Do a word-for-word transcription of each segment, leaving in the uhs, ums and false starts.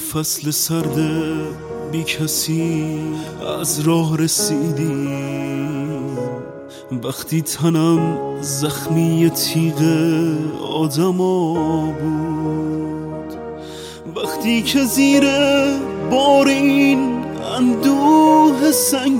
فصل سرد بی کسی از راه رسیدی، وقتی تنم زخمی تیغ آدما بود، وقتی که زیر بار این اندوه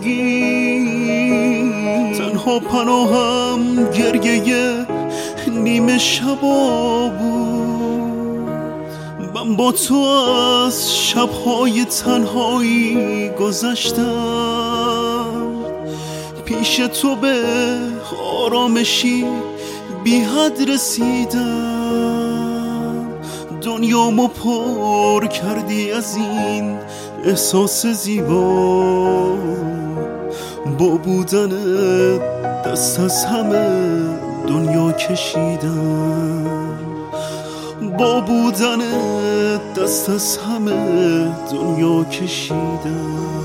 سنگین تنها پناهم گریه نیمه شبا بود. من با تو از شبهای تنهایی گذشتم، پیش تو به آرامشی بی حد رسیدم. دنیامو پر کردی از این احساس زیبا، با بودن دست از همه دنیا کشیدم، با بودن دست از همه دنیا کشیدم.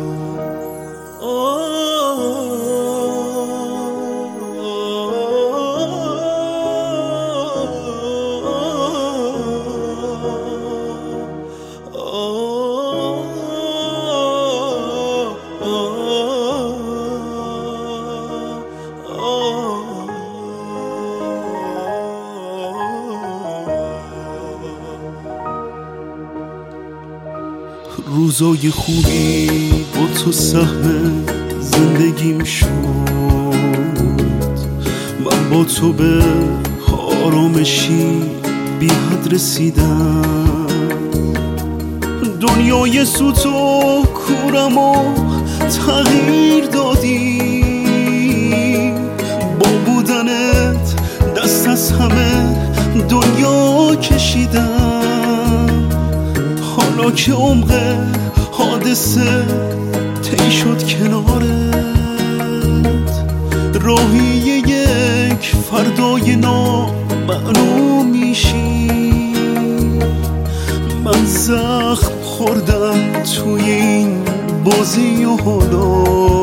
روزای خوبی با تو سهم زندگیم شد، من با تو به آرامشی بی حد رسیدم. دنیای سوت و کورمو تغییر دادی، با بودنت دست از همه دنیا کشیدم. حالا که عمق حادثه طی شد کنارت، راهی یک فردای نامعلوم میشی. من زخم خوردم توی این بازی و حالا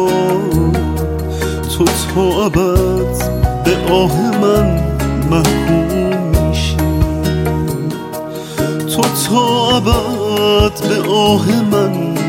تو تا ابد به آه من محکوم میشی، تو تا ابد به آه من